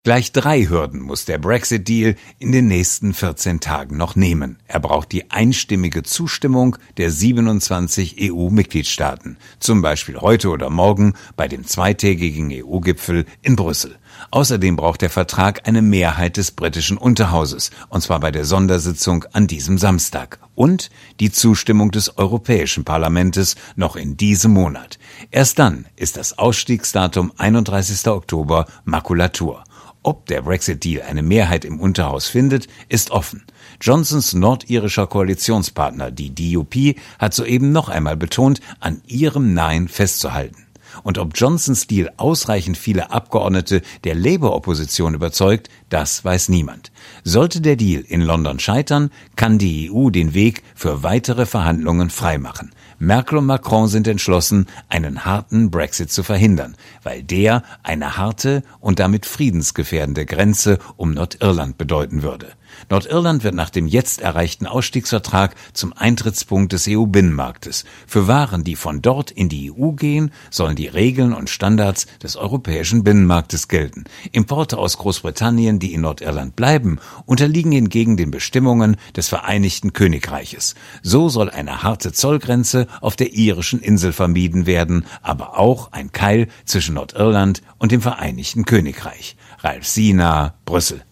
Gleich 3 Hürden muss der Brexit-Deal in den nächsten 14 Tagen noch nehmen. Er braucht die einstimmige Zustimmung der 27 EU-Mitgliedstaaten, zum Beispiel heute oder morgen bei dem zweitägigen EU-Gipfel in Brüssel. Außerdem braucht der Vertrag eine Mehrheit des britischen Unterhauses, und zwar bei der Sondersitzung an diesem Samstag. Und die Zustimmung des Europäischen Parlaments noch in diesem Monat. Erst dann ist das Ausstiegsdatum 31. Oktober Makulatur. Ob der Brexit-Deal eine Mehrheit im Unterhaus findet, ist offen. Johnsons nordirischer Koalitionspartner, die DUP, hat soeben noch einmal betont, an ihrem Nein festzuhalten. Und ob Johnsons Deal ausreichend viele Abgeordnete der Labour-Opposition überzeugt, das weiß niemand. Sollte der Deal in London scheitern, kann die EU den Weg für weitere Verhandlungen freimachen. Merkel und Macron sind entschlossen, einen harten Brexit zu verhindern, weil der eine harte und damit friedensgefährdende Grenze um Nordirland bedeuten würde. Nordirland wird nach dem jetzt erreichten Ausstiegsvertrag zum Eintrittspunkt des EU-Binnenmarktes. Für Waren, die von dort in die EU gehen, sollen die Regeln und Standards des europäischen Binnenmarktes gelten. Importe aus Großbritannien, die in Nordirland bleiben, unterliegen hingegen den Bestimmungen des Vereinigten Königreiches. So soll eine harte Zollgrenze auf der irischen Insel vermieden werden, aber auch ein Keil zwischen Nordirland und dem Vereinigten Königreich. Ralf Siener, Brüssel.